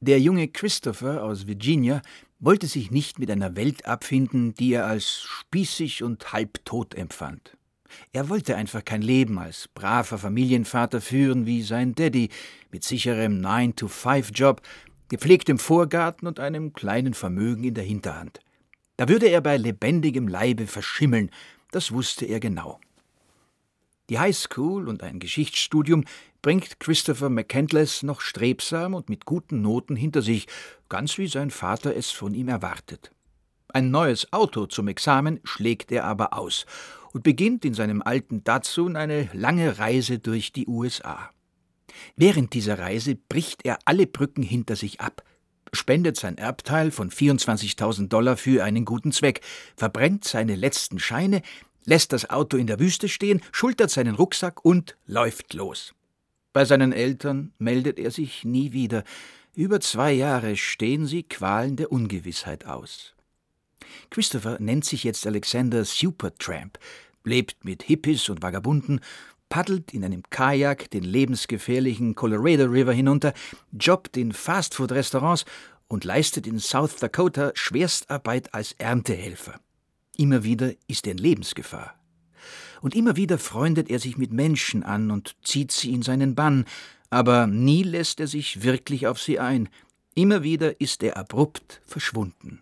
Der junge Christopher aus Virginia wollte sich nicht mit einer Welt abfinden, die er als spießig und halbtot empfand. Er wollte einfach kein Leben als braver Familienvater führen wie sein Daddy, mit sicherem 9-to-5-Job, gepflegtem Vorgarten und einem kleinen Vermögen in der Hinterhand. Da würde er bei lebendigem Leibe verschimmeln, das wusste er genau. Die Highschool und ein Geschichtsstudium bringt Christopher McCandless noch strebsam und mit guten Noten hinter sich, ganz wie sein Vater es von ihm erwartet. Ein neues Auto zum Examen schlägt er aber aus und beginnt in seinem alten Datsun eine lange Reise durch die USA. Während dieser Reise bricht er alle Brücken hinter sich ab, spendet sein Erbteil von $24.000 für einen guten Zweck, verbrennt seine letzten Scheine, lässt das Auto in der Wüste stehen, schultert seinen Rucksack und läuft los. Bei seinen Eltern meldet er sich nie wieder. Über 2 Jahre stehen sie Qualen der Ungewissheit aus. Christopher nennt sich jetzt Alexander Supertramp, lebt mit Hippies und Vagabunden, paddelt in einem Kajak den lebensgefährlichen Colorado River hinunter, jobbt in Fastfood-Restaurants und leistet in South Dakota Schwerstarbeit als Erntehelfer. Immer wieder ist er in Lebensgefahr. Und immer wieder freundet er sich mit Menschen an und zieht sie in seinen Bann, aber nie lässt er sich wirklich auf sie ein. Immer wieder ist er abrupt verschwunden.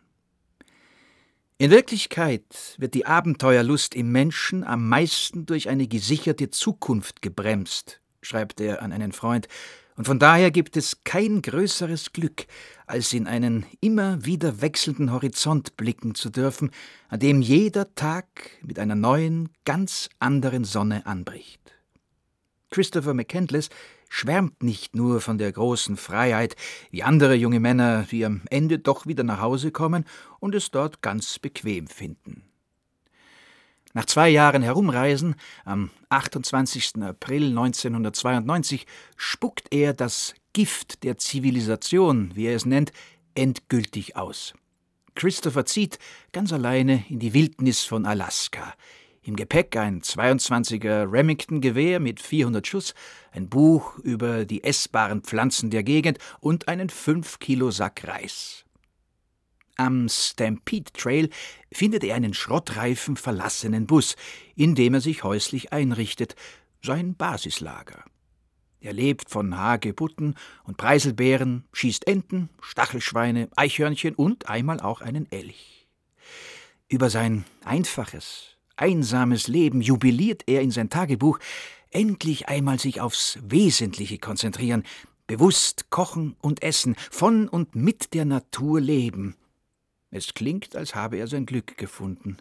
In Wirklichkeit wird die Abenteuerlust im Menschen am meisten durch eine gesicherte Zukunft gebremst, schreibt er an einen Freund, und von daher gibt es kein größeres Glück, als in einen immer wieder wechselnden Horizont blicken zu dürfen, an dem jeder Tag mit einer neuen, ganz anderen Sonne anbricht. Christopher McCandless schwärmt nicht nur von der großen Freiheit, wie andere junge Männer, die am Ende doch wieder nach Hause kommen und es dort ganz bequem finden. Nach 2 Jahren Herumreisen, am 28. April 1992, spuckt er das Gift der Zivilisation, wie er es nennt, endgültig aus. Christopher zieht ganz alleine in die Wildnis von Alaska. Im Gepäck ein 22er Remington-Gewehr mit 400 Schuss, ein Buch über die essbaren Pflanzen der Gegend und einen 5-Kilo-Sack Reis. Am Stampede Trail findet er einen schrottreifen, verlassenen Bus, in dem er sich häuslich einrichtet, sein Basislager. Er lebt von Hagebutten und Preiselbeeren, schießt Enten, Stachelschweine, Eichhörnchen und einmal auch einen Elch. Über sein einfaches, einsames Leben jubiliert er in sein Tagebuch, endlich einmal sich aufs Wesentliche konzentrieren, bewusst kochen und essen, von und mit der Natur leben. Es klingt, als habe er sein Glück gefunden.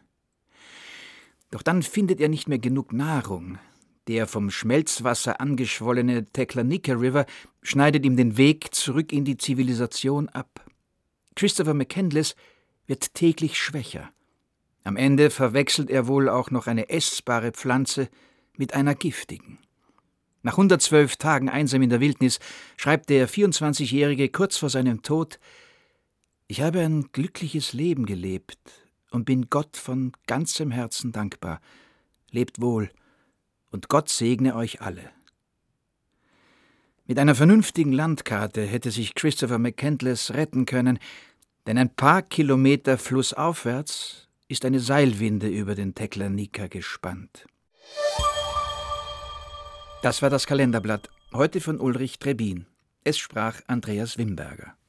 Doch dann findet er nicht mehr genug Nahrung. Der vom Schmelzwasser angeschwollene Teklanika River schneidet ihm den Weg zurück in die Zivilisation ab. Christopher McCandless wird täglich schwächer. Am Ende verwechselt er wohl auch noch eine essbare Pflanze mit einer giftigen. Nach 112 Tagen einsam in der Wildnis schreibt der 24-Jährige kurz vor seinem Tod: Ich habe ein glückliches Leben gelebt und bin Gott von ganzem Herzen dankbar. Lebt wohl und Gott segne euch alle. Mit einer vernünftigen Landkarte hätte sich Christopher McCandless retten können, denn ein paar Kilometer flussaufwärts ist eine Seilwinde über den Teklanika gespannt. Das war das Kalenderblatt, heute von Ulrich Trebin. Es sprach Andreas Wimberger.